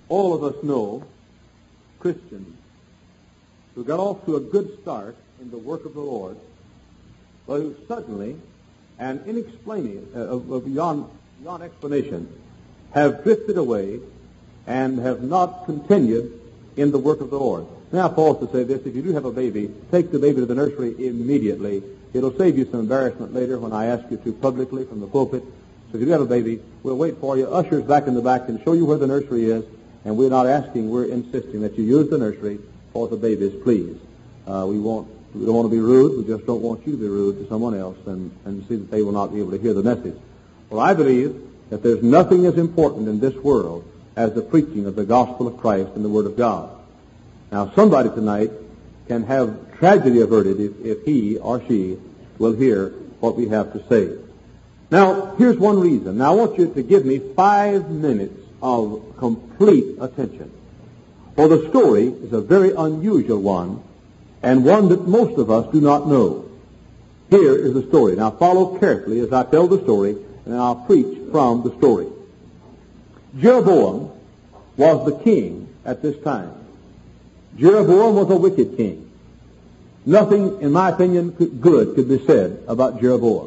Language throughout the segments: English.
All of us know Christians who got off to a good start in the work of the Lord, but who suddenly and inexplicably, beyond explanation, have drifted away and have not continued in the work of the Lord. Now, Paul to say this: if you do have a baby, take the baby to the nursery immediately. It'll save you some embarrassment later when I ask you to publicly from the pulpit. So if you do have a baby, we'll wait for you. Ushers back in the back can show you where the nursery is, and we're not asking, we're insisting that you use the nursery for the babies, please. We don't want to be rude. We just don't want you to be rude to someone else and see that they will not be able to hear the message. Well, I believe that there's nothing as important in this world as the preaching of the gospel of Christ and the Word of God. Now, somebody tonight can have tragedy averted if he or she will hear what we have to say. Now, here's one reason. Now, I want you to give me 5 minutes of complete attention. For the story is a very unusual one, and one that most of us do not know. Here is the story. Now, follow carefully as I tell the story, and I'll preach from the story. Jeroboam was the king at this time. Jeroboam was a wicked king. Nothing, in my opinion, good could be said about Jeroboam.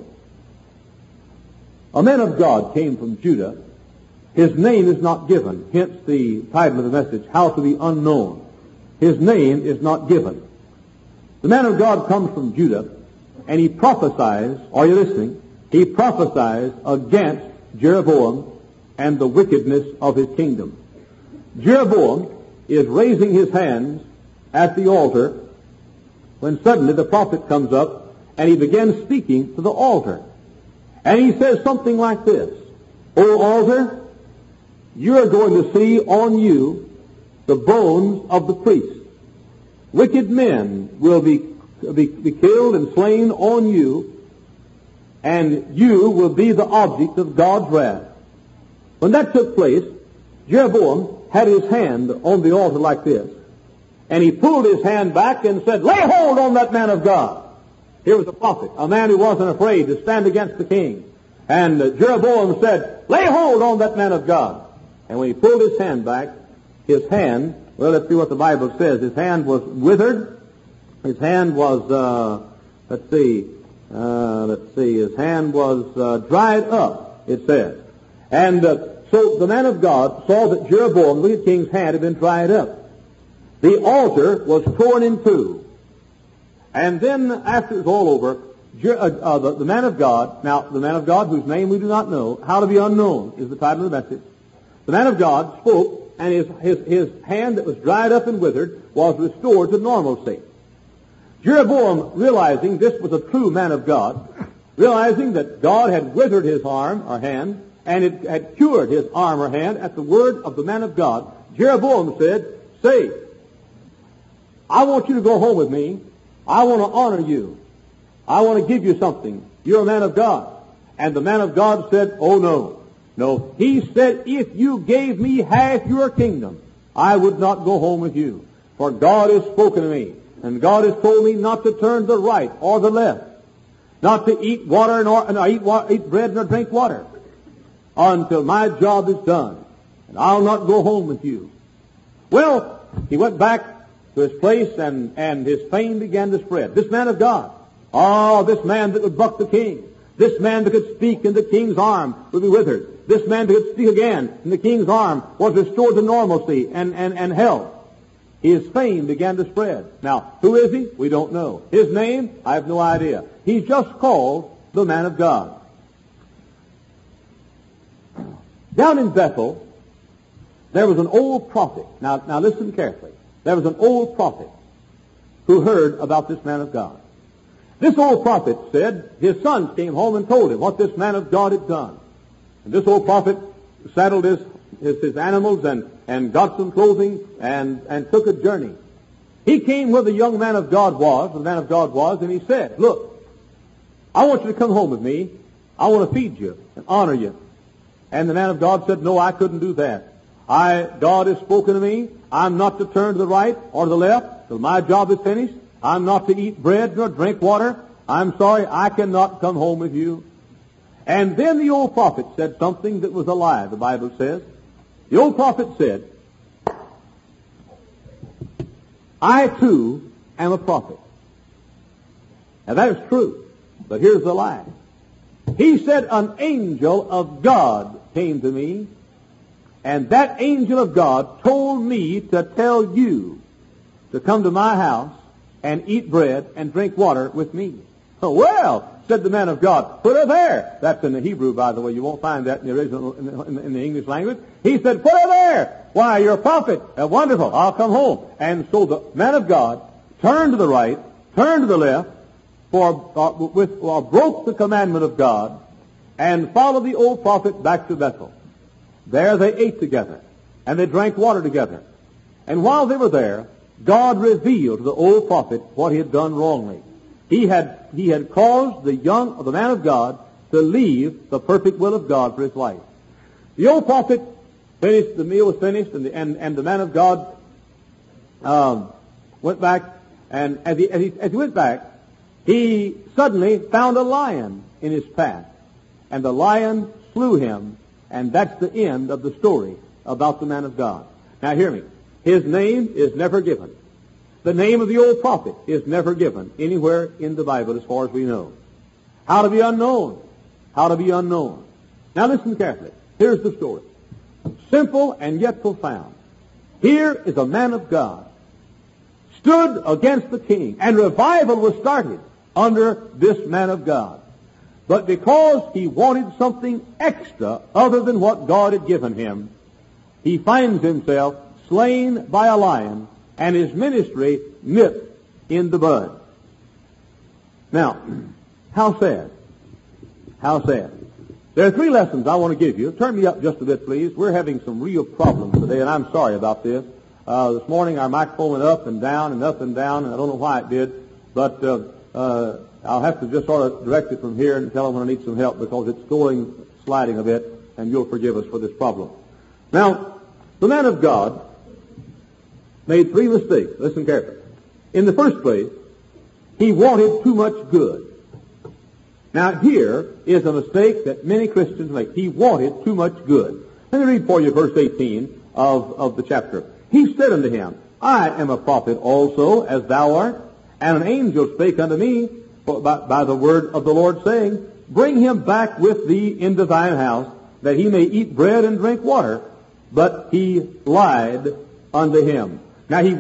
A man of God came from Judah. His name is not given, hence the title of the message, How to Be Unknown. His name is not given. The man of God comes from Judah, and he prophesies, are you listening? He prophesies against Jeroboam and the wickedness of his kingdom. Jeroboam is raising his hands at the altar when suddenly the prophet comes up and he begins speaking to the altar. And he says something like this: O altar, you are going to see on you the bones of the priests. Wicked men will be killed and slain on you, and you will be the object of God's wrath. When that took place, Jeroboam had his hand on the altar like this, and he pulled his hand back and said, lay hold on that man of God. Here was a prophet, a man who wasn't afraid to stand against the king. And Jeroboam said, lay hold on that man of God. And when he pulled his hand back, his hand, well, let's see what the Bible says. His hand was withered. His hand was, his hand was dried up, it says. And so the man of God saw that Jeroboam, the king's hand, had been dried up. The altar was torn in two. And then, after it was all over, the man of God, now the man of God whose name we do not know, How to Be Unknown is the title of the message. The man of God spoke, and his hand that was dried up and withered was restored to normalcy. Jeroboam, realizing this was a true man of God, realizing that God had withered his arm or hand, and it had cured his arm or hand at the word of the man of God, Jeroboam said, say, I want you to go home with me. I want to honor you. I want to give you something. You're a man of God. And the man of God said, oh no. No. He said, if you gave me half your kingdom, I would not go home with you. For God has spoken to me. And God has told me not to turn to the right or the left. Not to eat water nor eat bread nor drink water until my job is done. And I'll not go home with you. Well, he went back to his place, and his fame began to spread. This man of God, this man that would buck the king, this man that could speak in the king's arm would be withered. This man that could speak again in the king's arm was restored to normalcy and health. His fame began to spread. Now, who is he? We don't know. His name? I have no idea. He's just called the man of God. Down in Bethel, there was an old prophet. Now listen carefully. There was an old prophet who heard about this man of God. This old prophet said his sons came home and told him what this man of God had done. And this old prophet saddled his animals and got some clothing and took a journey. He came where the young man of God was, and he said, look, I want you to come home with me. I want to feed you and honor you. And the man of God said, no, I couldn't do that. God has spoken to me. I'm not to turn to the right or the left till my job is finished. I'm not to eat bread nor drink water. I'm sorry, I cannot come home with you. And then the old prophet said something that was a lie, the Bible says. The old prophet said, I too am a prophet. Now that is true, but here's the lie. He said, an angel of God came to me, and that angel of God told me to tell you to come to my house and eat bread and drink water with me. Oh, well, said the man of God, put her there. That's in the Hebrew, by the way. You won't find that in the original, in the English language. He said, put her there. Why, you're a prophet. Wonderful. I'll come home. And so the man of God turned to the right, turned to the left, broke the commandment of God, and followed the old prophet back to Bethel. There they ate together, and they drank water together. And while they were there, God revealed to the old prophet what he had done wrongly. He had caused the man of God to leave the perfect will of God for his life. The old prophet finished, the meal was finished, and the man of God went back, and as he went back, he suddenly found a lion in his path, and the lion slew him, and that's the end of the story about the man of God. Now hear me. His name is never given. The name of the old prophet is never given anywhere in the Bible as far as we know. How to be unknown. How to be unknown. Now listen carefully. Here's the story. Simple and yet profound. Here is a man of God stood against the king, and revival was started under this man of God. But because he wanted something extra other than what God had given him, he finds himself slain by a lion, and his ministry nipped in the bud. Now, how sad. How sad. There are 3 lessons I want to give you. Turn me up just a bit, please. We're having some real problems today, and I'm sorry about this. This morning our microphone went up and down and up and down, and I don't know why it did, but I'll have to just sort of direct it from here and tell them when I need some help, because it's sliding a bit, and you'll forgive us for this problem. Now, the man of God made 3 mistakes. Listen carefully. In the first place, he wanted too much good. Now here is a mistake that many Christians make. He wanted too much good. Let me read for you verse 18 of the chapter. He said unto him, I am a prophet also, as thou art, and an angel spake unto me by the word of the Lord, saying, bring him back with thee into thine house, that he may eat bread and drink water. But he lied unto him. Now he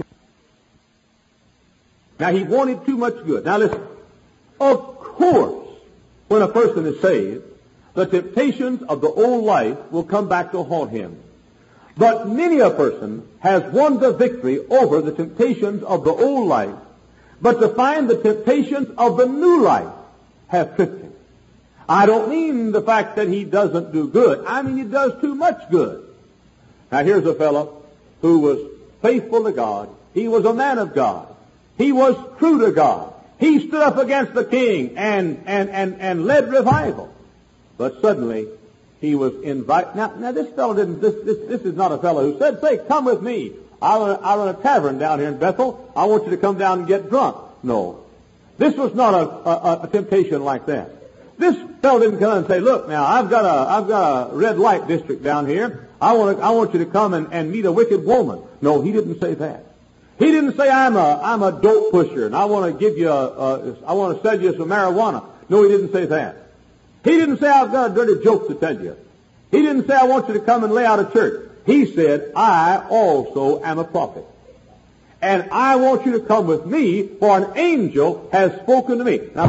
wanted too much good. Now listen. Of course, when a person is saved, the temptations of the old life will come back to haunt him. But many a person has won the victory over the temptations of the old life, but to find the temptations of the new life have tripped him. I don't mean the fact that he doesn't do good. I mean he does too much good. Now here's a fellow who was faithful to God. He was a man of God. He was true to God. He stood up against the king and led revival. But suddenly he was invited. Now this fellow didn't. This is not a fellow who said, "Say, come with me. I run a tavern down here in Bethel. I want you to come down and get drunk." No, this was not a temptation like that. This fellow didn't come and say, "Look, now I've got a red light district down here. I want you to come and meet a wicked woman." No, he didn't say that. He didn't say, I'm a dope pusher and I want to give you I want to sell you some marijuana. No, he didn't say that. He didn't say, I've got a dirty joke to tell you. He didn't say, I want you to come and lay out a church. He said, I also am a prophet. And I want you to come with me, for an angel has spoken to me. Now,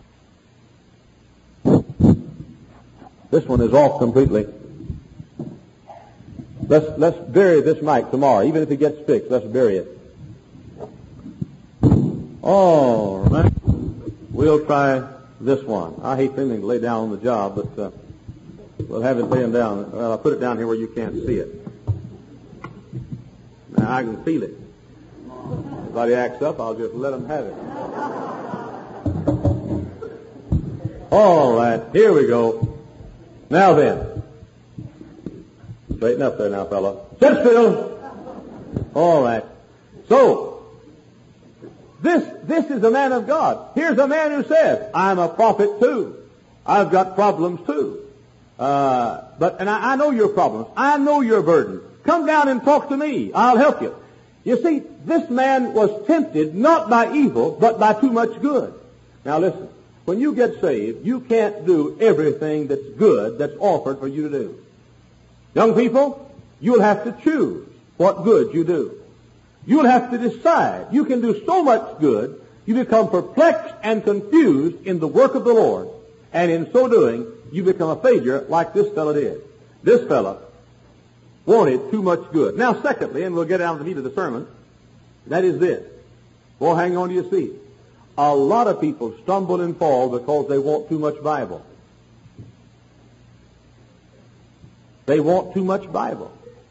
this one is off completely. Let's bury this mic tomorrow. Even if it gets fixed, let's bury it. All right. We'll try this one. I hate anything to lay down on the job, but we'll have it laying down. Well, I'll put it down here where you can't see it. Now, I can feel it. If anybody acts up, I'll just let them have it. All right. Here we go. Now then. Straighten up there now, fella. Sit still. All right. So, this is a man of God. Here's a man who says, I'm a prophet too. I've got problems too. And I know your problems. I know your burden. Come down and talk to me. I'll help you. You see, this man was tempted not by evil, but by too much good. Now listen, when you get saved, you can't do everything that's good that's offered for you to do. Young people, you'll have to choose what good you do. You'll have to decide. You can do so much good, you become perplexed and confused in the work of the Lord, and in so doing, you become a failure like this fellow did. This fellow wanted too much good. Now, secondly, and we'll get down to the meat of the sermon, that is this. Boy, hang on to your seat. A lot of people stumble and fall because they want too much Bible. They want too much Bible.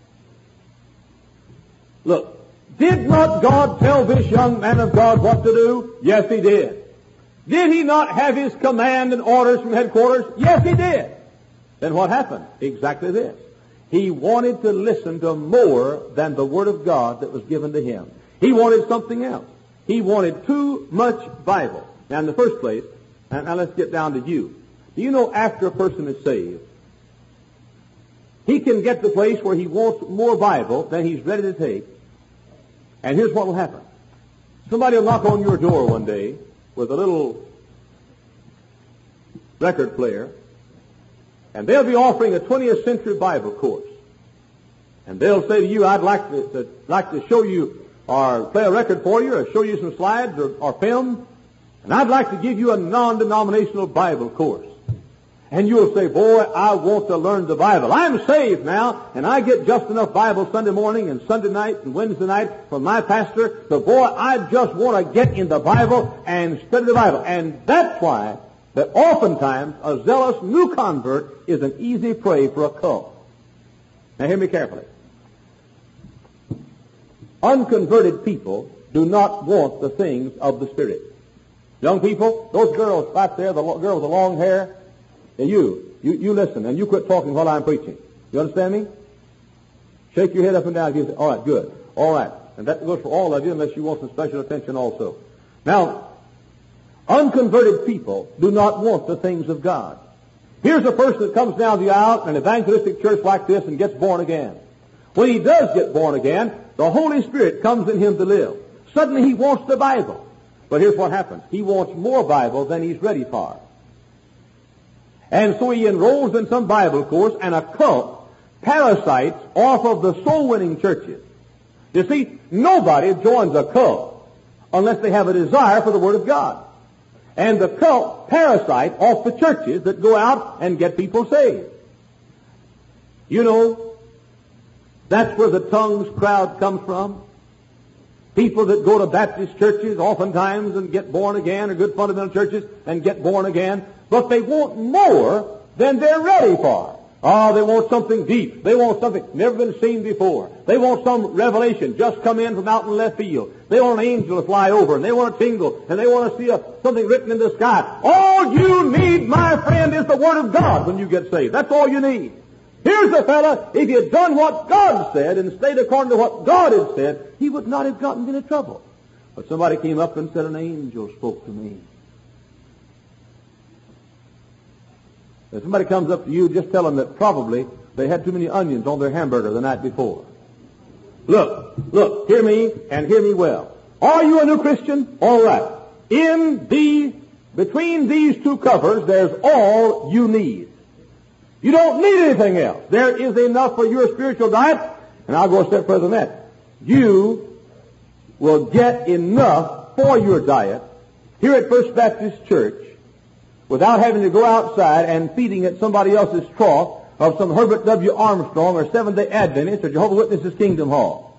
Look, did not God tell this young man of God what to do? Yes, He did. Did He not have His command and orders from headquarters? Yes, He did. Then what happened? Exactly this. He wanted to listen to more than the Word of God that was given to him. He wanted something else. He wanted too much Bible. Now, in the first place, now let's get down to you. Do you know after a person is saved, he can get to the place where he wants more Bible than he's ready to take. And here's what will happen. Somebody will knock on your door one day with a little record player, and they'll be offering a 20th century Bible course. And they'll say to you, I'd like to show you or play a record for you or show you some slides or film, and I'd like to give you a non-denominational Bible course. And you'll say, boy, I want to learn the Bible. I'm saved now, and I get just enough Bible Sunday morning and Sunday night and Wednesday night from my pastor. So, boy, I just want to get in the Bible and study the Bible. And that's why that oftentimes a zealous new convert is an easy prey for a cult. Now, hear me carefully. Unconverted people do not want the things of the Spirit. Young people, those girls right there, the girl with the long hair, and you listen, and you quit talking while I'm preaching. You understand me? Shake your head up and down. You say, all right, good. All right. And that goes for all of you unless you want some special attention also. Now, unconverted people do not want the things of God. Here's a person that comes down the aisle in an evangelistic church like this and gets born again. When he does get born again, the Holy Spirit comes in him to live. Suddenly he wants the Bible. But here's what happens. He wants more Bible than he's ready for. And so he enrolls in some Bible course, and a cult parasites off of the soul-winning churches. You see, nobody joins a cult unless they have a desire for the Word of God. And the cult parasite off the churches that go out and get people saved. You know, that's where the tongues crowd comes from. People that go to Baptist churches oftentimes and get born again, or good fundamental churches and get born again, but they want more than they're ready for. Oh, they want something deep. They want something never been seen before. They want some revelation just come in from out in left field. They want an angel to fly over, and they want to tingle, and they want to see something written in the sky. All you need, my friend, is the Word of God when you get saved. That's all you need. Here's a fella, if he had done what God said and stayed according to what God had said, he would not have gotten into trouble. But somebody came up and said, an angel spoke to me. If somebody comes up to you, just tell them that probably they had too many onions on their hamburger the night before. Look, hear me and hear me well. Are you a new Christian? All right. Between these two covers, there's all you need. You don't need anything else. There is enough for your spiritual diet, and I'll go a step further than that. You will get enough for your diet here at First Baptist Church without having to go outside and feeding at somebody else's trough of some Herbert W. Armstrong or Seventh-day Adventist or Jehovah's Witnesses Kingdom Hall.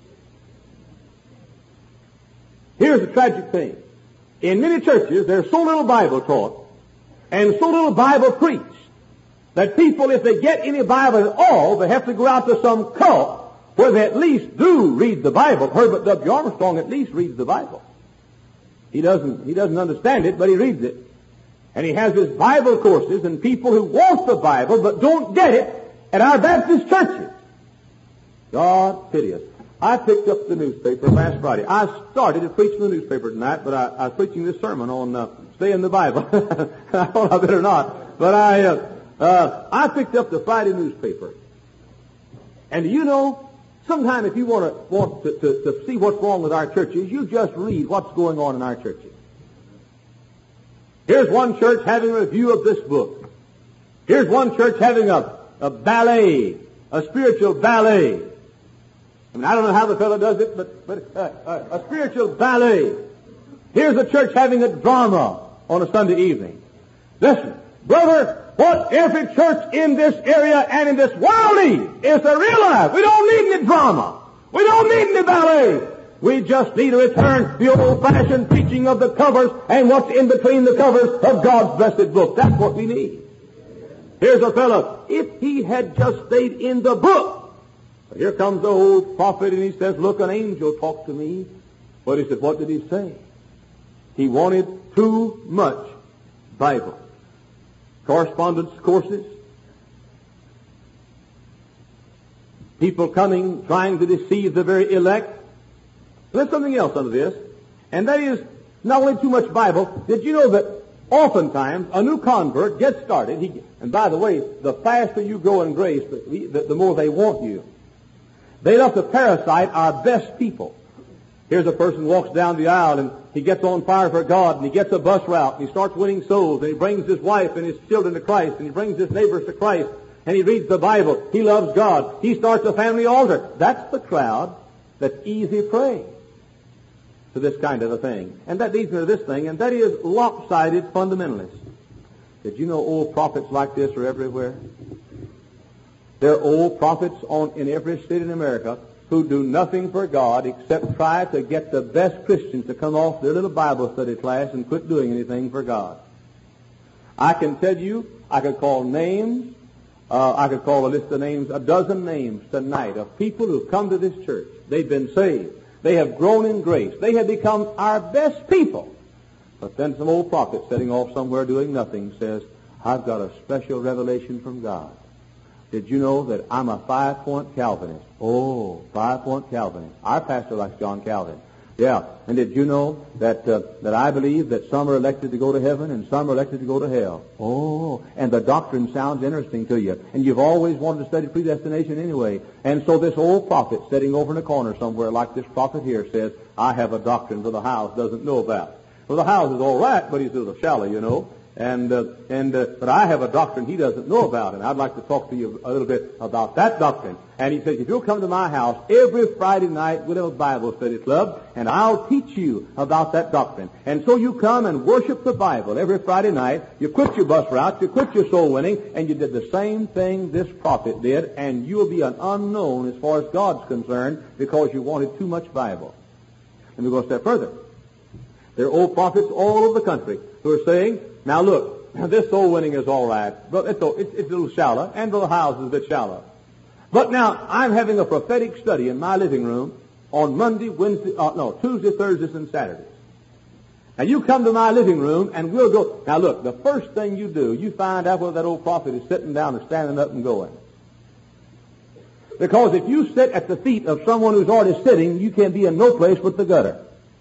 Here's the tragic thing. In many churches, there's so little Bible taught and so little Bible preached that people, if they get any Bible at all, they have to go out to some cult where they at least do read the Bible. Herbert W. Armstrong at least reads the Bible. He doesn't understand it, but he reads it. And he has his Bible courses, and people who want the Bible but don't get it at our Baptist churches. God pity us. I picked up the newspaper last Friday. I started to preach the newspaper tonight, but I was preaching this sermon on stay in the Bible. I thought I better not. But I picked up the Friday newspaper. And do you know, Sometime if you want to see what's wrong with our churches, you just read what's going on in our churches. Here's one church having a review of this book. Here's one church having a ballet, a spiritual ballet. I mean, I don't know how the fellow does it, but a spiritual ballet. Here's a church having a drama on a Sunday evening. Listen, brother, what every church in this area and in this world needs is to realize we don't need any drama. We don't need any ballet. We just need to return the old-fashioned preaching of the covers and what's in between the covers of God's blessed book. That's what we need. Here's a fellow, if he had just stayed in the book. But here comes the old prophet and he says, look, an angel talked to me. But he said, what did he say? He wanted too much Bible. Correspondence courses. People coming, trying to deceive the very elect. There's something else under this, and that is not only too much Bible. Did you know that oftentimes a new convert gets started, and by the way, the faster you grow in grace, the more they want you. They love to parasite our best people. Here's a person who walks down the aisle and he gets on fire for God and he gets a bus route and he starts winning souls and he brings his wife and his children to Christ and he brings his neighbors to Christ and he reads the Bible. He loves God. He starts a family altar. That's the crowd that's easy prey to this kind of a thing. And that leads me to this thing, and that is lopsided fundamentalists. Did you know old prophets like this are everywhere? There are old prophets in every state in America who do nothing for God except try to get the best Christians to come off their little Bible study class and quit doing anything for God. I can tell you, I could call names, I could call a list of names, a dozen names tonight of people who've come to this church. They've been saved. They have grown in grace. They have become our best people. But then some old prophet sitting off somewhere doing nothing says, I've got a special revelation from God. Did you know that I'm a 5-point Calvinist? Oh, 5-point Calvinist. Our pastor likes John Calvin. Yeah. And did you know that I believe that some are elected to go to heaven and some are elected to go to hell? Oh, and the doctrine sounds interesting to you. And you've always wanted to study predestination anyway. And so this old prophet sitting over in a corner somewhere like this prophet here says, I have a doctrine that the house doesn't know about. Well, the house is all right, but he's a little shallow, you know. But I have a doctrine he doesn't know about, and I'd like to talk to you a little bit about that doctrine. And he says, if you'll come to my house every Friday night, we'll have a Bible study club, and I'll teach you about that doctrine. And so you come and worship the Bible every Friday night. You quit your bus route, you quit your soul winning, and you did the same thing this prophet did, and you'll be an unknown as far as God's concerned because you wanted too much Bible. Let me go a step further. There are old prophets all over the country who are saying, now look, this soul winning is all right, but it's a little shallow, and the house is a bit shallow. But now, I'm having a prophetic study in my living room on Monday, Tuesday, Thursdays, and Saturdays. Now you come to my living room and we'll go. Now look, the first thing you do, you find out whether that old prophet is sitting down or standing up and going. Because if you sit at the feet of someone who's already sitting, you can be in no place but the gutter.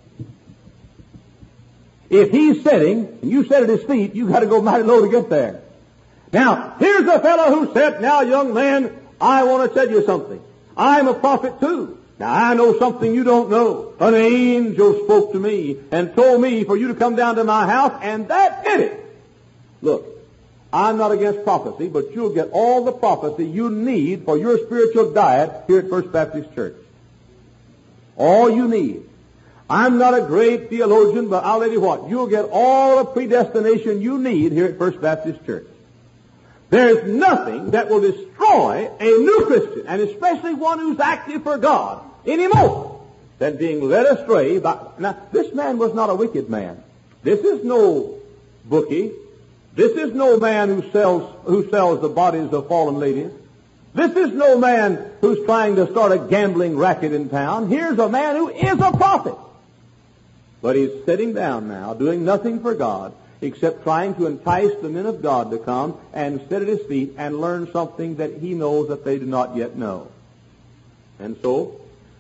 If he's sitting, and you sit at his feet, you've got to go mighty low to get there. Now, here's a fellow who said, now, young man, I want to tell you something. I'm a prophet, too. Now, I know something you don't know. An angel spoke to me and told me for you to come down to my house, and that did it. Look, I'm not against prophecy, but you'll get all the prophecy you need for your spiritual diet here at First Baptist Church. All you need. I'm not a great theologian, but I'll tell you what, you'll get all the predestination you need here at First Baptist Church. There's nothing that will destroy a new Christian, and especially one who's active for God, any more than being led astray by... Now, this man was not a wicked man. This is no bookie. This is no man who sells the bodies of fallen ladies. This is no man who's trying to start a gambling racket in town. Here's a man who is a prophet. But he's sitting down now, doing nothing for God, except trying to entice the men of God to come and sit at his feet and learn something that he knows that they do not yet know. And so,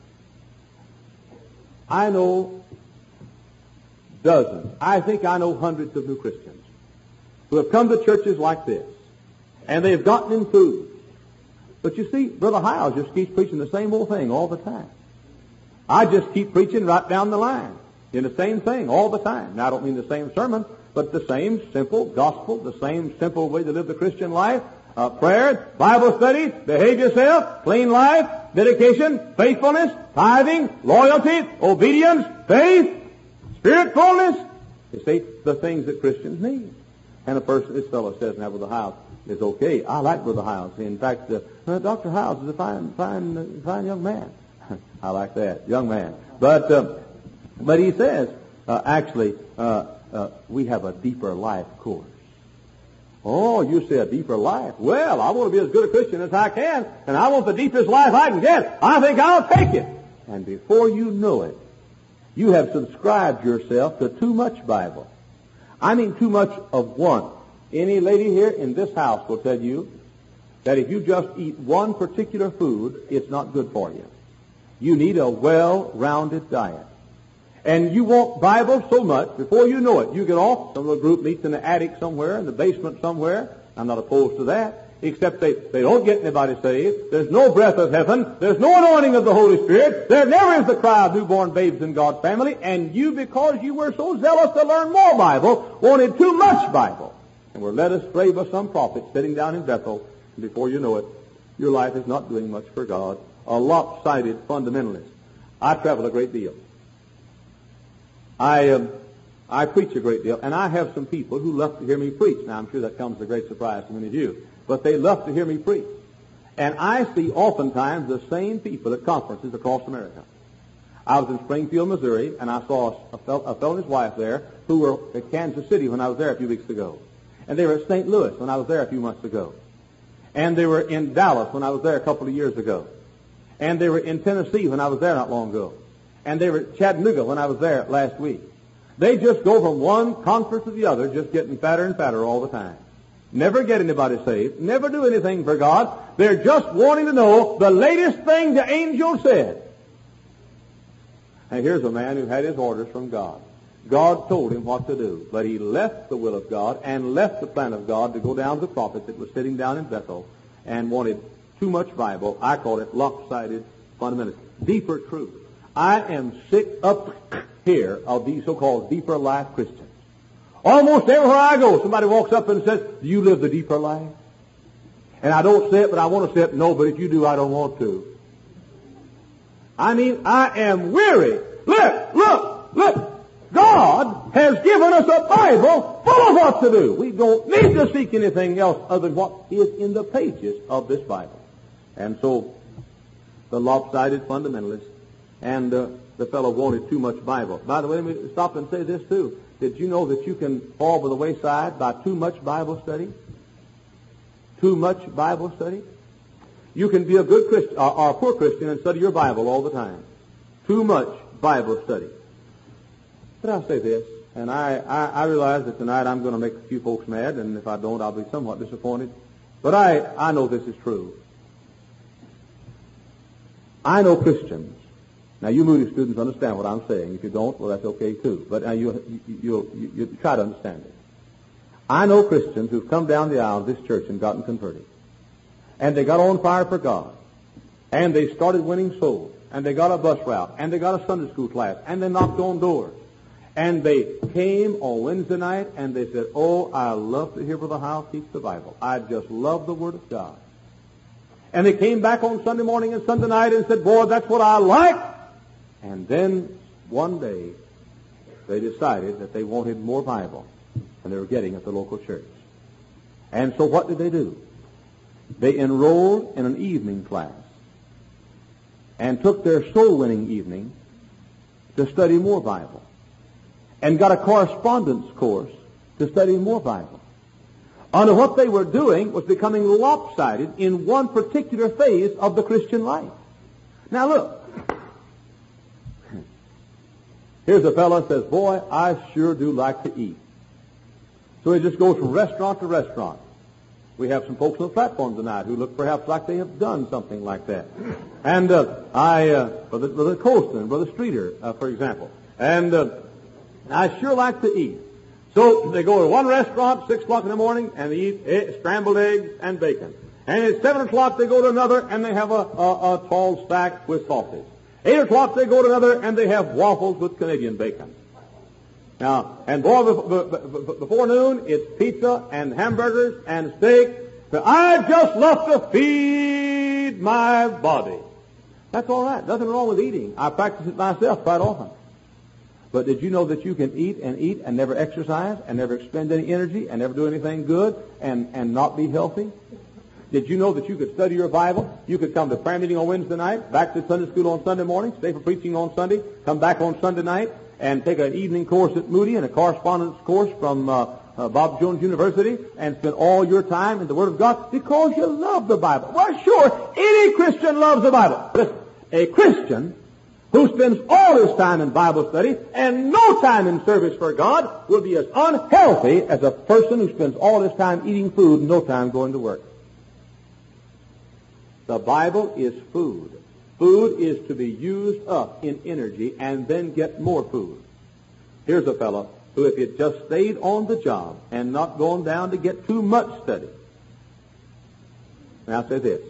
I know dozens, I think I know hundreds of new Christians who have come to churches like this, and they've gotten enthused. But you see, Brother Hiles just keeps preaching the same old thing all the time. I just keep preaching right down the line in the same thing all the time. Now, I don't mean the same sermon, but the same simple gospel, the same simple way to live the Christian life. Prayer, Bible study, behave yourself, clean life, dedication, faithfulness, tithing, loyalty, obedience, faith, spirit-fullness. You see, the things that Christians need. And this fellow says now, Brother Hiles is okay. I like Brother Hiles. In fact, Dr. Hiles is a fine young man. I like that, young man. But he says, we have a deeper life course. Oh, you say a deeper life. Well, I want to be as good a Christian as I can, and I want the deepest life I can get. I think I'll take it. And before you know it, you have subscribed yourself to too much Bible. I mean too much of one. Any lady here in this house will tell you that if you just eat one particular food, it's not good for you. You need a well-rounded diet. And you want Bible so much, before you know it, you get off. Some little group meets in the attic somewhere, in the basement somewhere. I'm not opposed to that, except they don't get anybody saved. There's no breath of heaven. There's no anointing of the Holy Spirit. There never is the cry of newborn babes in God's family. And you, because you were so zealous to learn more Bible, wanted too much Bible. And were led astray by some prophet sitting down in Bethel. And before you know it, your life is not doing much for God. A lopsided fundamentalist. I travel a great deal. I preach a great deal, and I have some people who love to hear me preach. Now, I'm sure that comes as a great surprise to many of you, but they love to hear me preach. And I see oftentimes the same people at conferences across America. I was in Springfield, Missouri, and I saw a fellow and his wife there who were at Kansas City when I was there a few weeks ago. And they were at St. Louis when I was there a few months ago. And they were in Dallas when I was there a couple of years ago. And they were in Tennessee when I was there not long ago. And they were at Chattanooga when I was there last week. They just go from one conference to the other, just getting fatter and fatter all the time. Never get anybody saved. Never do anything for God. They're just wanting to know the latest thing the angel said. And here's a man who had his orders from God. God told him what to do, but he left the will of God and left the plan of God to go down to the prophet that was sitting down in Bethel and wanted too much Bible. I call it lopsided fundamentalism. Deeper truth. I am sick up here of these so-called deeper life Christians. Almost everywhere I go, somebody walks up and says, do you live the deeper life? And I don't say it, but I want to say it. No, but if you do, I don't want to. I mean, I am weary. Look. God has given us a Bible full of what to do. We don't need to seek anything else other than what is in the pages of this Bible. And so, the lopsided fundamentalist and the fellow wanted too much Bible. By the way, let me stop and say this too. Did you know that you can fall by the wayside by too much Bible study? Too much Bible study? You can be a good Christian or a poor Christian and study your Bible all the time. Too much Bible study. But I'll say this, and I realize that tonight I'm going to make a few folks mad, and if I don't, I'll be somewhat disappointed. But I know this is true. I know Christians. Now, you Moody students understand what I'm saying. If you don't, well, that's okay too. But you try to understand it. I know Christians who've come down the aisle of this church and gotten converted. And they got on fire for God. And they started winning souls. And they got a bus route. And they got a Sunday school class. And they knocked on doors. And they came on Wednesday night and they said, oh, I love to hear Brother Hiles teach the Bible. I just love the Word of God. And they came back on Sunday morning and Sunday night and said, boy, that's what I like. And then one day they decided that they wanted more Bible than they were getting at the local church. And so what did they do? They enrolled in an evening class and took their soul-winning evening to study more Bible and got a correspondence course to study more Bible. And what they were doing was becoming lopsided in one particular phase of the Christian life. Now look, here's a fellow who says, boy, I sure do like to eat. So he just goes from restaurant to restaurant. We have some folks on the platform tonight who look perhaps like they have done something like that. And Brother Colston and Brother Streeter, for example. And I sure like to eat. So they go to one restaurant, 6 o'clock in the morning, and they eat scrambled eggs and bacon. And at 7 o'clock they go to another and they have a tall stack with sausage. 8 o'clock they go to another and they have waffles with Canadian bacon. Now, and boy, before noon it's pizza and hamburgers and steak. But I just love to feed my body. That's all right. Nothing wrong with eating. I practice it myself quite often. But did you know that you can eat and never exercise and never expend any energy and never do anything good and not be healthy? Did you know that you could study your Bible? You could come to prayer meeting on Wednesday night, back to Sunday school on Sunday morning, stay for preaching on Sunday, come back on Sunday night, and take an evening course at Moody and a correspondence course from Bob Jones University, and spend all your time in the Word of God because you love the Bible. Well, sure, any Christian loves the Bible. Listen, a Christian who spends all his time in Bible study and no time in service for God will be as unhealthy as a person who spends all his time eating food and no time going to work. The Bible is food. Food is to be used up in energy and then get more food. Here's a fellow who, if he had just stayed on the job and not gone down to get too much study. Now, I say this.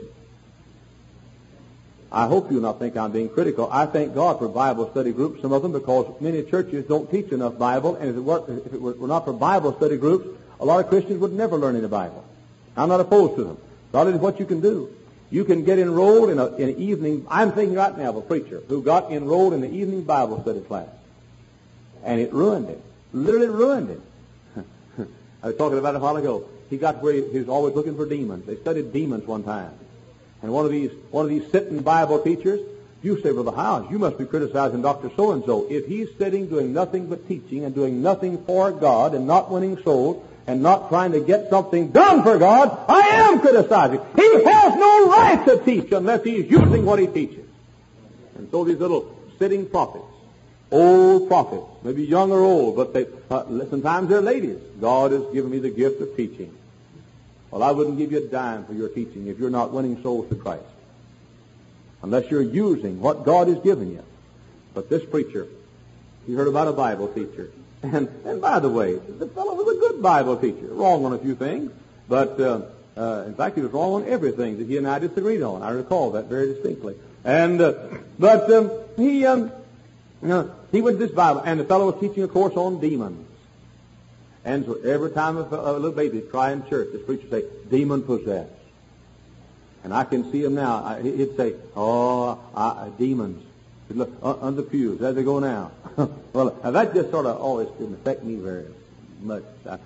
I hope you'll not think I'm being critical. I thank God for Bible study groups, some of them, because many churches don't teach enough Bible, and if it were not for Bible study groups, a lot of Christians would never learn any Bible. I'm not opposed to them. God is what you can do. You can get enrolled in an evening. I'm thinking right now of a preacher who got enrolled in the evening Bible study class, and it ruined him. Literally ruined him. I was talking about it a while ago. He got where he was always looking for demons. They studied demons one time. And one of these sitting Bible teachers, you say, Brother Howes, you must be criticizing Dr. So-and-so. If he's sitting doing nothing but teaching and doing nothing for God and not winning souls and not trying to get something done for God, I am criticizing. He has no right to teach unless he's using what he teaches. And so these little sitting prophets, old prophets, maybe young or old, but sometimes they're ladies. God has given me the gift of teaching. Well, I wouldn't give you a dime for your teaching if you're not winning souls to Christ, unless you're using what God has given you. But this preacher, he heard about a Bible teacher. And by the way, the fellow was a good Bible teacher. Wrong on a few things, but in fact, he was wrong on everything that he and I disagreed on. I recall that very distinctly. And he went to this Bible, and the fellow was teaching a course on demons. And so every time a little baby try in church, this preacher would say, demon possessed. And I can see him now. He'd say, demons. He'd look under the pews. There they go now. Well, that just sort of always didn't affect me very much.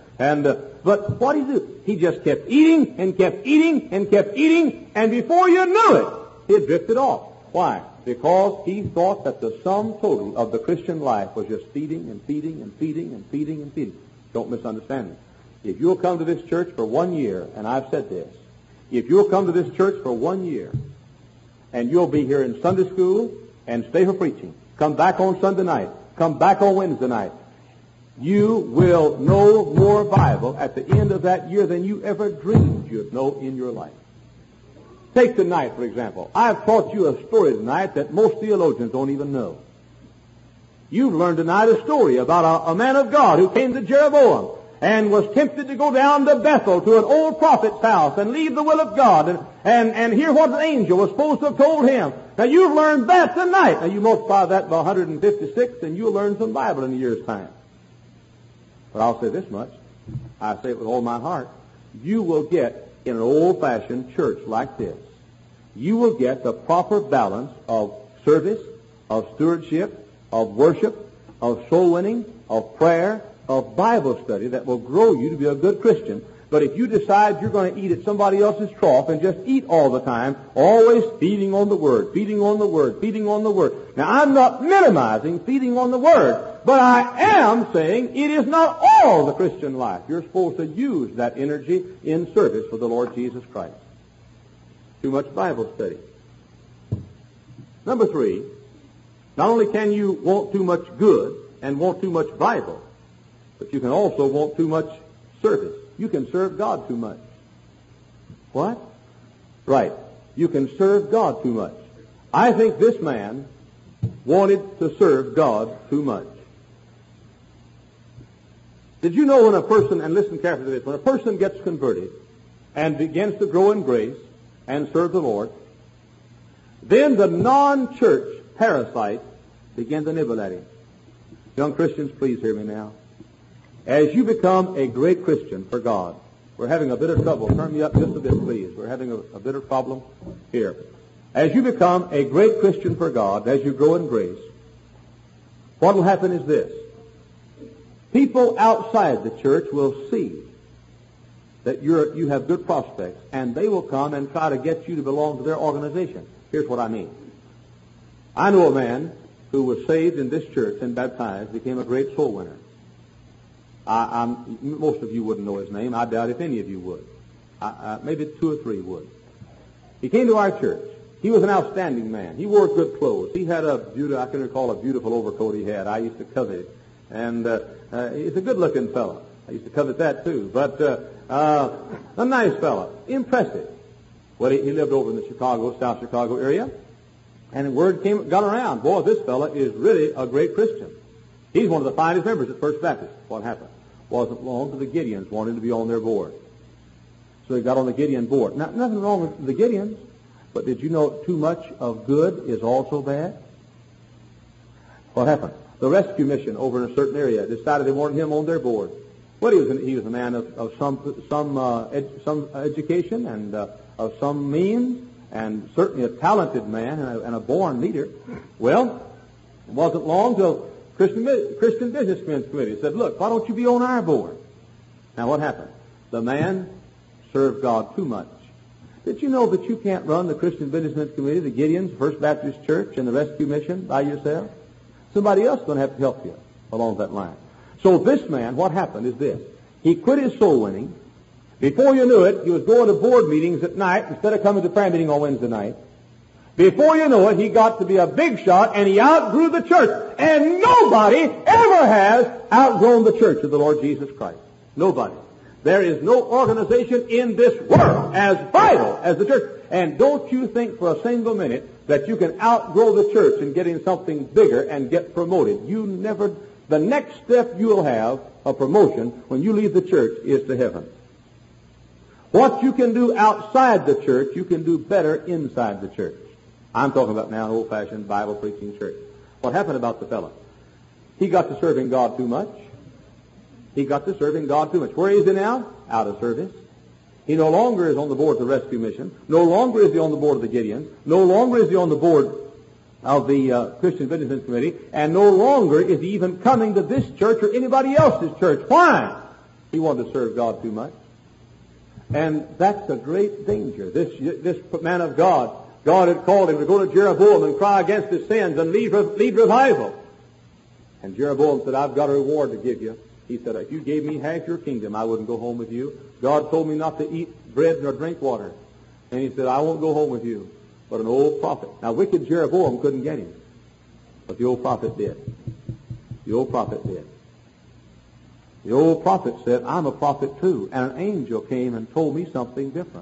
But what did he do? He just kept eating and kept eating and kept eating, and before you knew it, he had drifted off. Why? Because he thought that the sum total of the Christian life was just feeding and feeding and feeding and feeding and feeding. Don't misunderstand me. If you'll come to this church for 1 year, and I've said this, if you'll come to this church for 1 year, and you'll be here in Sunday school and stay for preaching, come back on Sunday night, come back on Wednesday night, you will know more Bible at the end of that year than you ever dreamed you'd know in your life. Take tonight, for example. I've taught you a story tonight that most theologians don't even know. You've learned tonight a story about a man of God who came to Jeroboam and was tempted to go down to Bethel to an old prophet's house and leave the will of God and hear what an angel was supposed to have told him. Now, you've learned that tonight. Now, you multiply that by 156 and you'll learn some Bible in a year's time. But I'll say this much. I say it with all my heart. You will get, in an old-fashioned church like this, you will get the proper balance of service, of stewardship, of worship, of soul winning, of prayer, of Bible study that will grow you to be a good Christian. But if you decide you're going to eat at somebody else's trough and just eat all the time, always feeding on the Word, feeding on the Word, feeding on the Word. Now, I'm not minimizing feeding on the Word, but I am saying it is not all the Christian life. You're supposed to use that energy in service for the Lord Jesus Christ. Too much Bible study. Number 3, not only can you want too much good and want too much Bible, but you can also want too much service. You can serve God too much. What? Right. You can serve God too much. I think this man wanted to serve God too much. Did you know when a person, and listen carefully to this, when a person gets converted, and begins to grow in grace and serve the Lord, then the non-church parasites begin to nibble at him. Young Christians, please hear me now. As you become a great Christian for God, we're having a bit of trouble. Turn me up just a bit, please. We're having a bit of problem here. As you become a great Christian for God, as you grow in grace, what will happen is this. People outside the church will see that you have good prospects, and they will come and try to get you to belong to their organization. Here's what I mean. I know a man who was saved in this church and baptized, became a great soul winner. Most of you wouldn't know his name. I doubt if any of you would. Maybe 2 or 3 would. He came to our church. He was an outstanding man. He wore good clothes. He had I can recall a beautiful overcoat he had. I used to covet it. And he's a good-looking fellow. I used to covet that too. But a nice fellow. Impressive. Well, he lived over in the South Chicago area. And word got around. Boy, this fellow is really a great Christian. He's one of the finest members at First Baptist. What happened? Wasn't long till the Gideons wanted to be on their board. So he got on the Gideon board. Now, nothing wrong with the Gideons, but did you know too much of good is also bad? What happened? The rescue mission over in a certain area decided they wanted him on their board. Well, he was a man of some education and of some means, and certainly a talented man and a born leader. Well, it wasn't long till Christian Businessmen's Committee said, look, why don't you be on our board? Now, what happened? The man served God too much. Did you know that you can't run the Christian Businessmen's Committee, the Gideons, First Baptist Church, and the Rescue Mission by yourself? Somebody else is going to have to help you along that line. So this man, what happened is this. He quit his soul winning. Before you knew it, he was going to board meetings at night instead of coming to prayer meeting on Wednesday night. Before you know it, he got to be a big shot, and he outgrew the church. And nobody ever has outgrown the church of the Lord Jesus Christ. Nobody. There is no organization in this world as vital as the church. And don't you think for a single minute that you can outgrow the church in getting something bigger and get promoted. The next step you'll have, a promotion, when you leave the church is to heaven. What you can do outside the church, you can do better inside the church. I'm talking about now an old-fashioned Bible-preaching church. What happened about the fellow? He got to serving God too much. Where is he now? Out of service. He no longer is on the board of the Rescue Mission. No longer is he on the board of the Gideons. No longer is he on the board of the Christian Businessmen's Committee. And no longer is he even coming to this church or anybody else's church. Why? He wanted to serve God too much. And that's a great danger. This man of God had called him to go to Jeroboam and cry against his sins and lead revival. And Jeroboam said, I've got a reward to give you. He said, if you gave me half your kingdom, I wouldn't go home with you. God told me not to eat bread nor drink water. And he said, I won't go home with you. But an old prophet. Now, wicked Jeroboam couldn't get him. But the old prophet did. The old prophet said, I'm a prophet too. And an angel came and told me something different.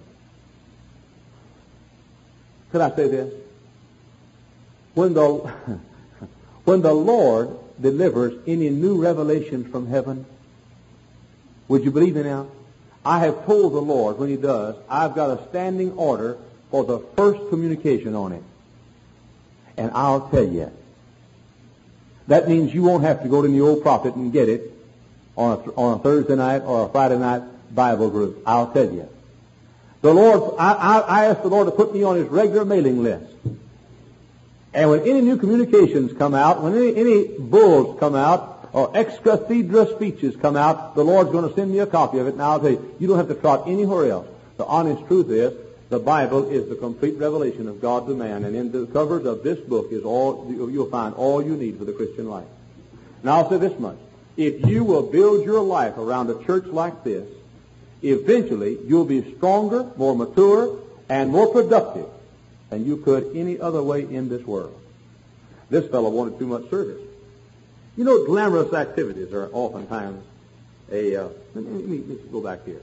Could I say this? When the Lord delivers any new revelation from heaven, would you believe me now? I have told the Lord when he does, I've got a standing order for the first communication on it. And I'll tell you, that means you won't have to go to the old prophet and get it on a Thursday night or a Friday night Bible group. I'll tell you. The Lord, I asked the Lord to put me on his regular mailing list. And when any new communications come out, when any bulls come out, or ex cathedra speeches come out, the Lord's going to send me a copy of it. Now I'll tell you, you don't have to trot anywhere else. The honest truth is, the Bible is the complete revelation of God to man, and in the covers of this book is you'll find all you need for the Christian life. Now I'll say this much. If you will build your life around a church like this, eventually you'll be stronger, more mature, and more productive than you could any other way in this world. This fellow wanted too much service. You know, glamorous activities are oftentimes let me go back here.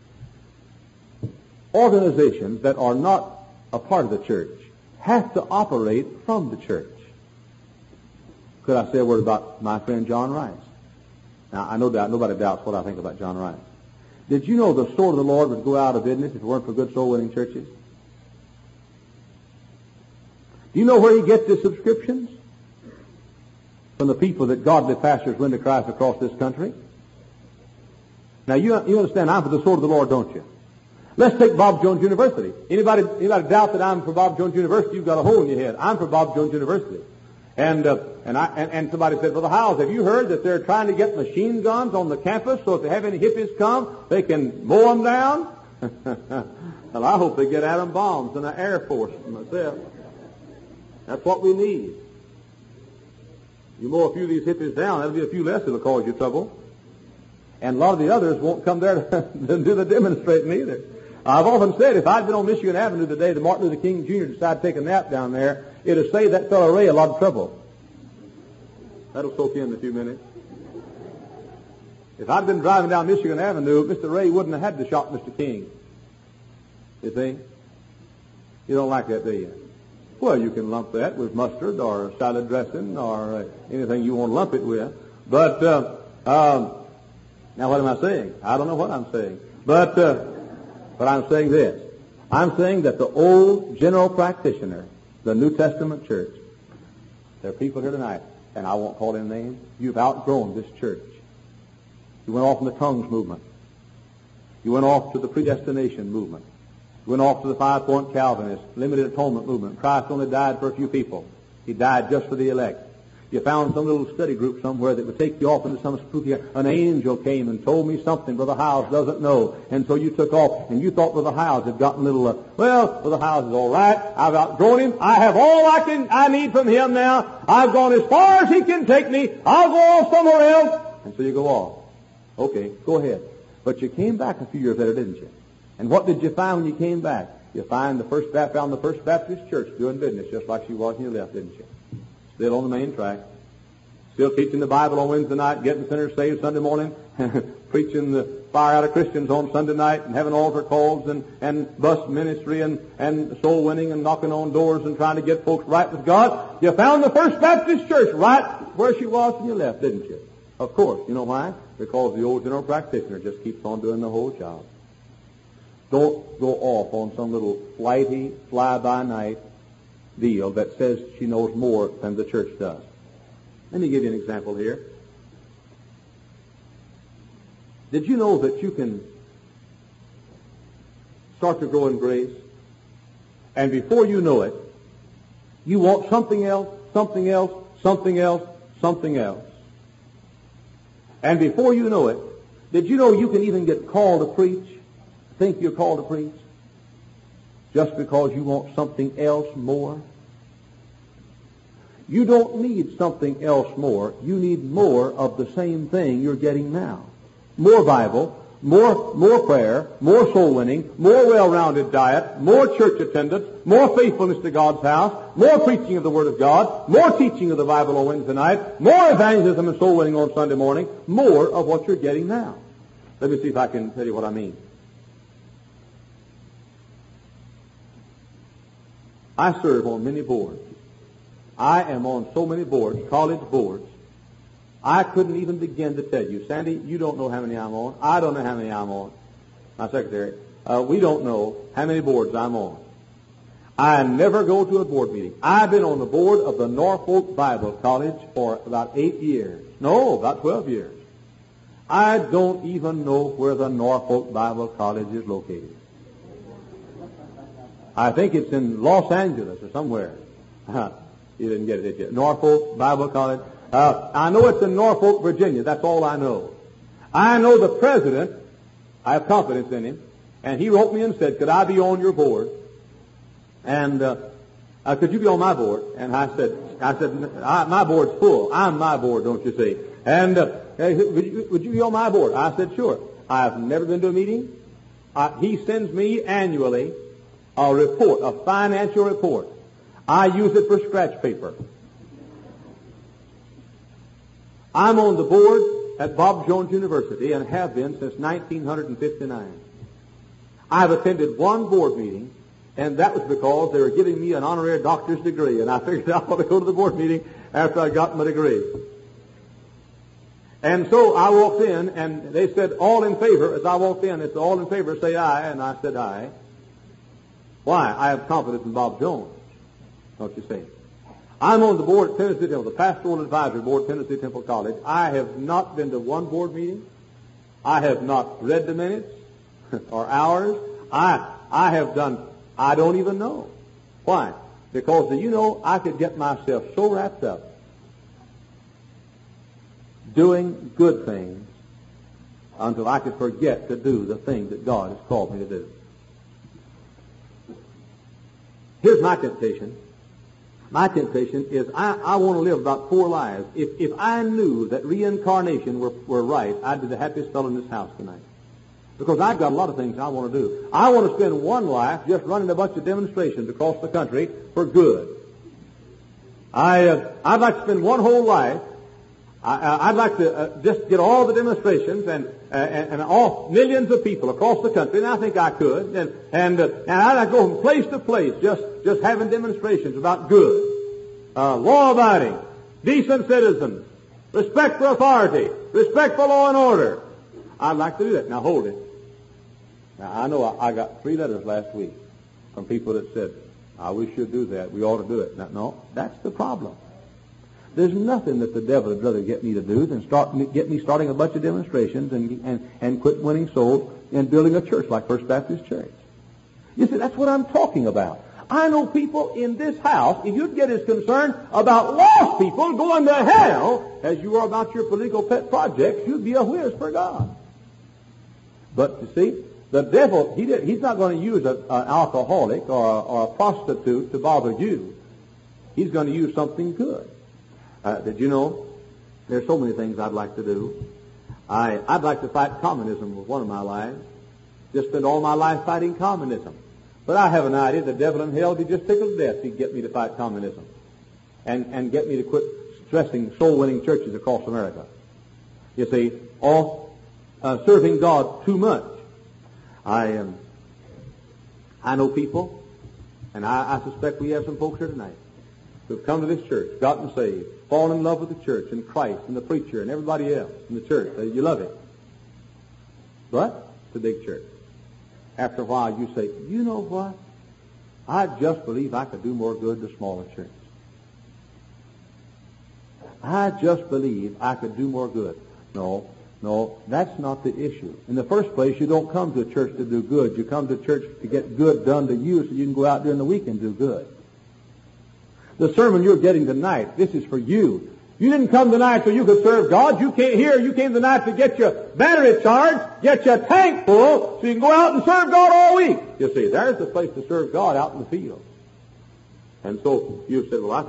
Organizations that are not a part of the church have to operate from the church. Could I say a word about my friend John Rice? Now, I know that nobody doubts what I think about John Rice. Did you know the sword of the Lord would go out of business if it weren't for good soul-winning churches? Do you know where he gets his subscriptions? From the people that godly pastors win to Christ across this country. Now, you understand I'm for the sword of the Lord, don't you? Let's take Bob Jones University. Anybody doubt that I'm for Bob Jones University? You've got a hole in your head. I'm for Bob Jones University. And somebody said, Brother Howells, have you heard that they're trying to get machine guns on the campus so if they have any hippies come, they can mow them down? Well, I hope they get atom bombs in the Air Force myself. That's what we need. You mow a few of these hippies down, that'll be a few less that'll cause you trouble. And a lot of the others won't come there to do the demonstrating either. I've often said if I'd been on Michigan Avenue today that Martin Luther King Jr. decided to take a nap down there, it'd have saved that fellow Ray a lot of trouble. That'll soak in a few minutes. If I'd been driving down Michigan Avenue, Mr. Ray wouldn't have had to shot Mr. King. You see? You don't like that, do you? Well, you can lump that with mustard or salad dressing or anything you want to lump it with. But, now what am I saying? I don't know what I'm saying. But I'm saying this. I'm saying that the old general practitioner, the New Testament church, there are people here tonight, and I won't call their names. You've outgrown this church. You went off in the tongues movement. You went off to the predestination movement. You went off to the 5-point Calvinist, limited atonement movement. Christ only died for a few people. He died just for the elect. You found some little study group somewhere that would take you off into some spooky... An angel came and told me something Brother Howells doesn't know. And so you took off, and you thought Brother Howells had gotten a little... well, Brother Howells is all right. I've outgrown him. I have all I need from him now. I've gone as far as he can take me. I'll go off somewhere else. And so you go off. Okay, go ahead. But you came back a few years later, didn't you? And what did you find when you came back? You found the First Baptist Church doing business just like she was when you left, didn't you? Still on the main track. Still teaching the Bible on Wednesday night, getting sinners saved Sunday morning, preaching the fire out of Christians on Sunday night, and having altar calls and bus ministry and soul winning and knocking on doors and trying to get folks right with God. You found the First Baptist Church right where she was when you left, didn't you? Of course. You know why? Because the old general practitioner just keeps on doing the whole job. Don't go off on some little flighty, fly-by-night deal that says she knows more than the church does. Let me give you an example here. Did you know that you can start to grow in grace, and before you know it, you want something else, something else, something else, something else. And before you know it, did you know you can even get called to preach, think you're called to preach, just because you want something else more? You don't need something else more. You need more of the same thing you're getting now. More Bible, more prayer, more soul winning, more well-rounded diet, more church attendance, more faithfulness to God's house, more preaching of the Word of God, more teaching of the Bible on Wednesday night, more evangelism and soul winning on Sunday morning, more of what you're getting now. Let me see if I can tell you what I mean. I serve on many boards. I am on so many boards, college boards, I couldn't even begin to tell you. Sandy, you don't know how many I'm on. I don't know how many I'm on. My secretary, we don't know how many boards I'm on. I never go to a board meeting. I've been on the board of the Norfolk Bible College for about 8 years. No, about 12 years. I don't even know where the Norfolk Bible College is located. I think it's in Los Angeles or somewhere. You didn't get it, did you? Norfolk Bible College. I know it's in Norfolk, Virginia. That's all I know. I know the president. I have confidence in him. And he wrote me and said, could I be on your board? And could you be on my board? And I said, my board's full. I'm my board, don't you see? And would you be on my board? I said, sure. I've never been to a meeting. He sends me annually a report, a financial report. I use it for scratch paper. I'm on the board at Bob Jones University and have been since 1959. I've attended one board meeting, and that was because they were giving me an honorary doctor's degree, and I figured I ought to go to the board meeting after I got my degree. And so I walked in, and they said, all in favor. As I walked in, they said, all in favor, say aye. And I said aye. Why? I have confidence in Bob Jones, don't you see? I'm on the board at Tennessee Temple, the Pastoral Advisory Board at Tennessee Temple College. I have not been to one board meeting. I have not read the minutes or hours. I have done, I don't even know. Why? Because, do you know, I could get myself so wrapped up doing good things until I could forget to do the thing that God has called me to do. Here's my temptation. My temptation is I want to live about 4 lives. If I knew that reincarnation were right, I'd be the happiest fellow in this house tonight. Because I've got a lot of things I want to do. I want to spend one life just running a bunch of demonstrations across the country for good. I'd like to spend one whole life. I'd like to just get all the demonstrations and all millions of people across the country, and I think I could. And I'd like to go from place to place, just having demonstrations about good, law-abiding, decent citizens, respect for authority, respect for law and order. I'd like to do that. Now hold it. Now I know I got 3 letters last week from people that said, we should do that. We ought to do it. Now, no, that's the problem. There's nothing that the devil would rather get me to do than get me starting a bunch of demonstrations and quit winning souls and building a church like First Baptist Church. You see, that's what I'm talking about. I know people in this house, if you'd get as concerned about lost people going to hell as you are about your political pet projects, you'd be a whiz for God. But you see, the devil, he's not going to use an alcoholic or a prostitute to bother you. He's going to use something good. Did you know there's so many things I'd like to do? I'd like to fight communism with one of my lives. Just spend all my life fighting communism. But I have an idea the devil in hell would be just tickled to death he'd get me to fight communism and get me to quit stressing soul-winning churches across America. You see, all serving God too much. I know people, and I suspect we have some folks here tonight who've come to this church, gotten saved, fallen in love with the church and Christ and the preacher and everybody else in the church. You love it. But it's a big church. After a while you say, you know what? I just believe I could do more good to smaller churches. I just believe I could do more good. No, that's not the issue. In the first place, you don't come to a church to do good. You come to church to get good done to you so you can go out during the week and do good. The sermon you're getting tonight, this is for you. You didn't come tonight so you could serve God. You came tonight to get your battery charged, get your tank full, so you can go out and serve God all week. You see, there's the place to serve God, out in the field. And so you said, well,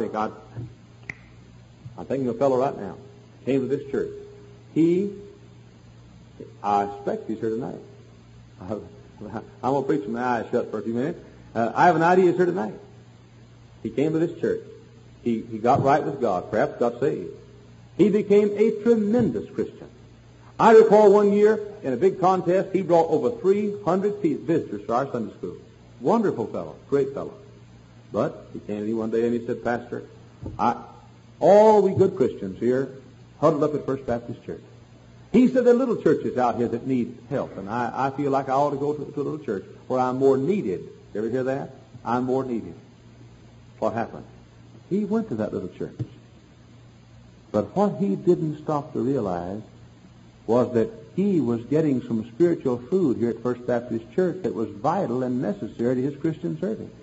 I'm thinking of a fellow right now. Came to this church. I expect he's here tonight. I'm going to preach with my eyes shut for a few minutes. I have an idea he's here tonight. He came to this church. He got right with God, perhaps got saved. He became a tremendous Christian. I recall one year in a big contest, he brought over 300 visitors to our Sunday school. Wonderful fellow, great fellow. But he came to me one day and he said, Pastor, all we good Christians here huddled up at First Baptist Church. He said there are little churches out here that need help, and I feel like I ought to go to a little church where I'm more needed. You ever hear that? I'm more needed. What happened? He went to that little church. But what he didn't stop to realize was that he was getting some spiritual food here at First Baptist Church that was vital and necessary to his Christian serving.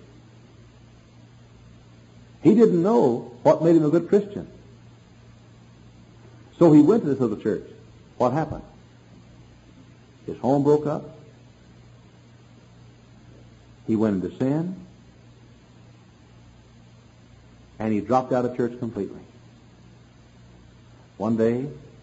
He didn't know what made him a good Christian. So he went to this little church. What happened? His home broke up. He went into sin. And he dropped out of church completely. One day,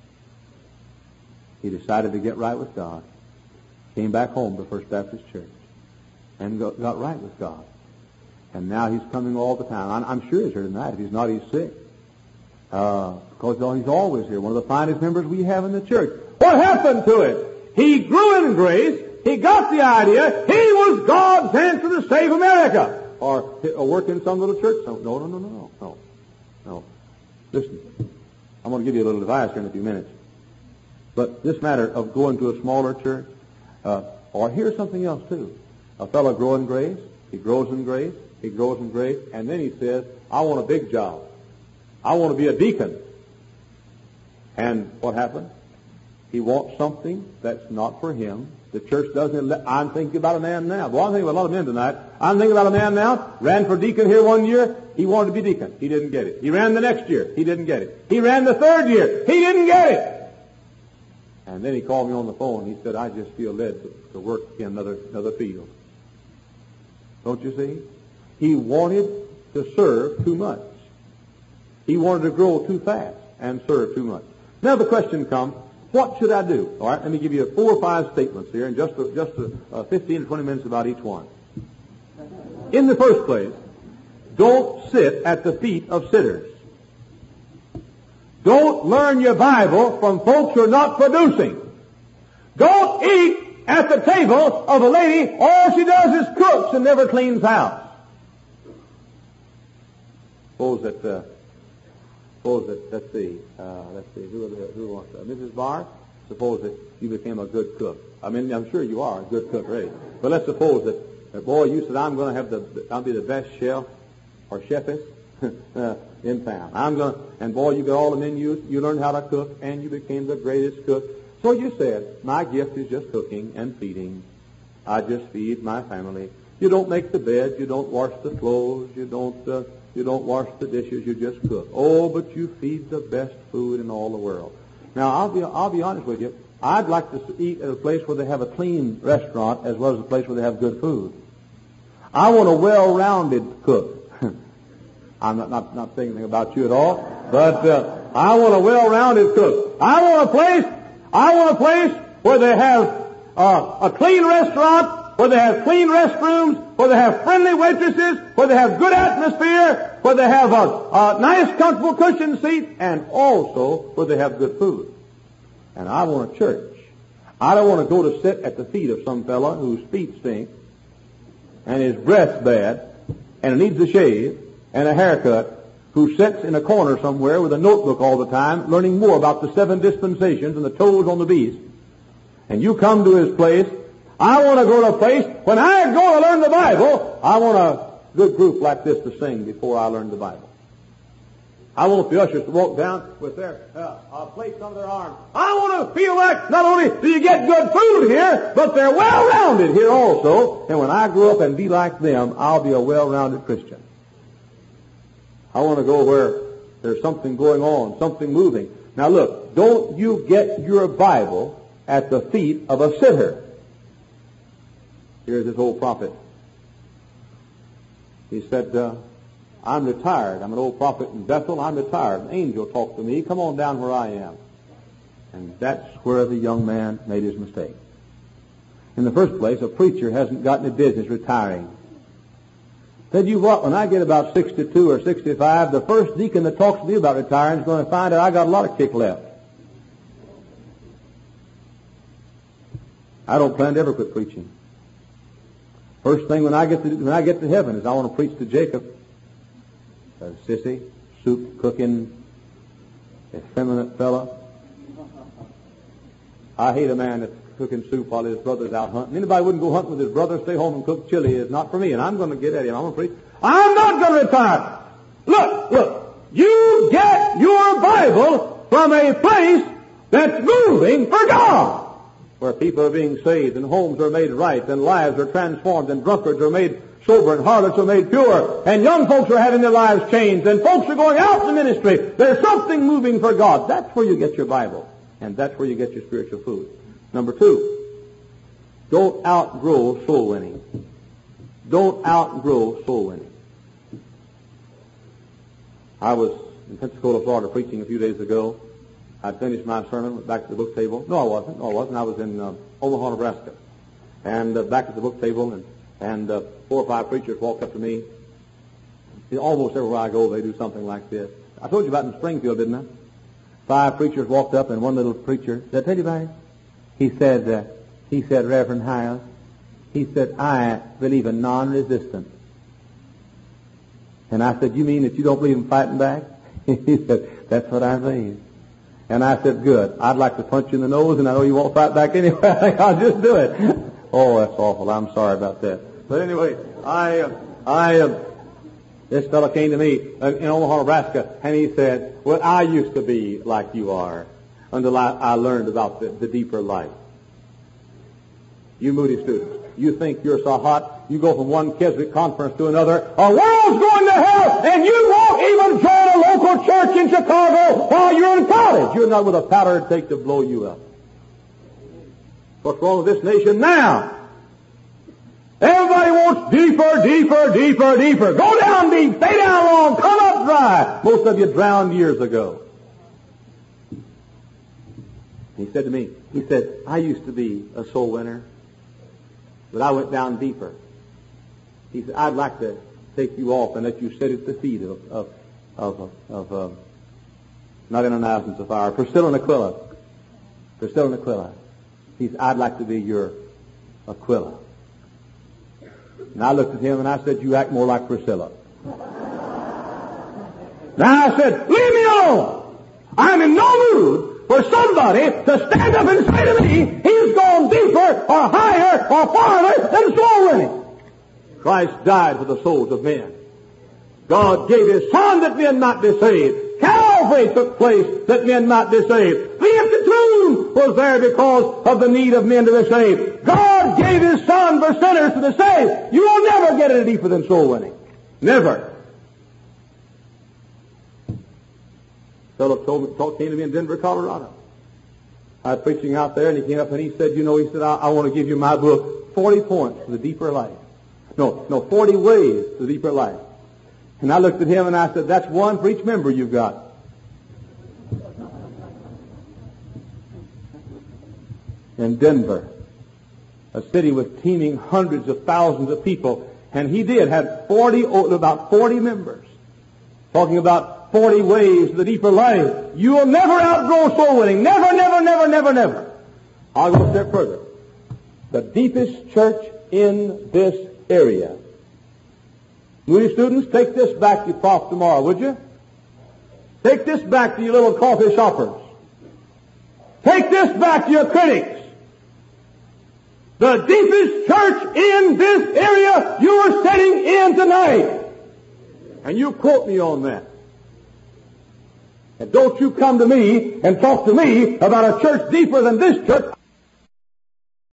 he decided to get right with God. Came back home to First Baptist Church. And got right with God. And now he's coming all the time. I'm sure he's here tonight. If he's not, he's sick. Because he's always here. One of the finest members we have in the church. What happened to it? He grew in grace. He got the idea. He was God's answer to save America. Or work in some little church. No. Listen, I'm going to give you a little advice here in a few minutes. But this matter of going to a smaller church, or here's something else too. A fellow grows in grace, he grows in grace, he grows in grace, and then he says, I want a big job. I want to be a deacon. And what happens? He wants something that's not for him. The church doesn't I'm thinking about a man now. Well, I'm thinking about a lot of men tonight. I'm thinking about a man now, ran for deacon here one year. He wanted to be deacon. He didn't get it. He ran the next year. He didn't get it. He ran the third year. He didn't get it. And then he called me on the phone. He said, I just feel led to work in another field. Don't you see? He wanted to serve too much. He wanted to grow too fast and serve too much. Now the question comes, what should I do? All right, let me give you 4 or 5 statements here in just 15 to 20 minutes about each one. In the first place, don't sit at the feet of sitters. Don't learn your Bible from folks who are not producing. Don't eat at the table of a lady, all she does is cooks and never cleans house. Suppose that, let's see, who wants that? Mrs. Barr, suppose that you became a good cook. I mean, I'm sure you are a good cook, right? But let's suppose that, boy, you said, I'll be the best chef or chefess in town. And boy, you got all the menus, you learned how to cook, and you became the greatest cook. So you said, my gift is just cooking and feeding. I just feed my family. You don't make the bed, you don't wash the clothes, you don't wash the dishes, you just cook. Oh, but you feed the best food in all the world. Now, I'll be honest with you. I'd like to eat at a place where they have a clean restaurant as well as a place where they have good food. I want a well-rounded cook. I'm not saying anything about you at all, but I want a well-rounded cook. I want a place where they have a clean restaurant, where they have clean restrooms, where they have friendly waitresses, where they have good atmosphere, where they have a nice, comfortable cushion seat, and also where they have good food. And I want a church. I don't want to go to sit at the feet of some fella whose feet stink, and his breath's bad, and needs a shave, and a haircut, who sits in a corner somewhere with a notebook all the time, learning more about the 7 dispensations and the toes on the beast. And you come to his place. I want to go to a place, when I go to learn the Bible, I want a good group like this to sing before I learn the Bible. I want the ushers to walk down with their plates under their arms. I want to feel like not only do you get good food here, but they're well-rounded here also. And when I grow up and be like them, I'll be a well-rounded Christian. I want to go where there's something going on, something moving. Now look, don't you get your Bible at the feet of a sitter. Here's this old prophet. He said, I'm retired. I'm an old prophet in Bethel. I'm retired. An angel talked to me. Come on down where I am. And that's where the young man made his mistake. In the first place, a preacher hasn't got any business retiring. Said, you what, when I get about 62 or 65, the first deacon that talks to me about retiring is going to find out I got a lot of kick left. I don't plan to ever quit preaching. First thing when I get to heaven is I want to preach to Jacob. A sissy, soup cooking, effeminate fella. I hate a man that's cooking soup while his brother's out hunting. Anybody wouldn't go hunting with his brother, stay home and cook chili. Is not for me, and I'm going to get at him. I'm going to preach. I'm not going to retire. Look. You get your Bible from a place that's moving for God, where people are being saved, and homes are made right, and lives are transformed, and drunkards are made sober, and harlots are made pure, and young folks are having their lives changed, and folks are going out in the ministry. There's something moving for God. That's where you get your Bible, and that's where you get your spiritual food. Number 2, don't outgrow soul winning. Don't outgrow soul winning. I was in Pensacola, Florida, preaching a few days ago. I'd finished my sermon, went back to the book table. No, I wasn't. I was in Omaha, Nebraska. And back at the book table, and 4 or 5 preachers walked up to me. Almost everywhere I go, they do something like this. I told you about it in Springfield, didn't I? 5 preachers walked up, and one little preacher, did I tell you about it? He said, Reverend Hiles, he said, I believe in non-resistance. And I said, you mean that you don't believe in fighting back? He said, that's what I believe. And I said, good. I'd like to punch you in the nose, and I know you won't fight back anyway. I think I'll just do it. Oh, that's awful. I'm sorry about that. But anyway, this fellow came to me in Omaha, Nebraska, and he said, well, I used to be like you are until I learned about the deeper life. You Moody students, you think you're so hot, you go from one Keswick conference to another, a world's going to hell, and you won't even join a local church in Chicago while you're in college. You're not with a powder to take to blow you up. What's wrong with this nation now? Everybody wants deeper, deeper, deeper, deeper. Go down deep, stay down long, come up dry. Most of you drowned years ago. He said to me, he said, I used to be a soul winner, but I went down deeper. He said, I'd like to take you off and let you sit at the feet of not in an absence of fire, Priscilla and Aquila. Priscilla and Aquila. He said, I'd like to be your Aquila. And I looked at him and I said, you act more like Priscilla. Now I said, leave me alone. I'm in no mood for somebody to stand up and say to me, he's gone deeper or higher or farther than soul winning. Christ died for the souls of men. God gave His Son that men might be saved. Calvary took place that men might be saved. The empty tomb was there because of the need of men to be saved. God gave His Son for sinners to be saved. You will never get any deeper than soul winning. Never. Philip came to me in Denver, Colorado. I was preaching out there, and he came up and he said, I want to give you my book, 40 points to the deeper life. No, 40 ways to the deeper life. And I looked at him and I said, that's one for each member you've got. In Denver, a city with teeming hundreds of thousands of people, and he had about 40 members, talking about 40 ways to the deeper life. You will never outgrow soul winning. Never, never, never, never, never. I'll go a step further. The deepest church in this area. Moody students, take this back to your prof tomorrow, would you? Take this back to your little coffee shoppers. Take this back to your critics. The deepest church in this area you are sitting in tonight. And you quote me on that. And don't you come to me and talk to me about a church deeper than this church.